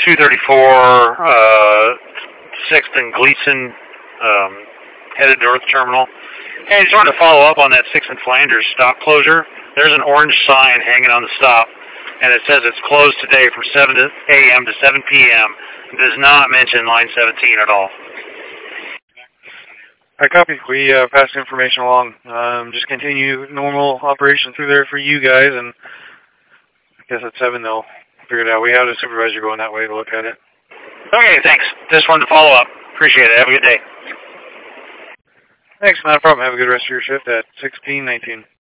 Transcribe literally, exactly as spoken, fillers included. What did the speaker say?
two thirty-four, uh, sixth and Gleason, um, headed north terminal. Hey, I just wanted to follow up on that sixth and Flanders stop closure. There's an orange sign hanging on the stop, and it says it's closed today from seven a m to seven p m It does not mention line seventeen at all. I copy. We uh, passed information along. Um, just continue normal operation through there for you guys, and I guess at seven they'll figure it out. We had a supervisor going that way to look at it. Okay, thanks. Just wanted to follow up. Appreciate it. Have a good day. Thanks, not a problem. Have a good rest of your shift at sixteen nineteen.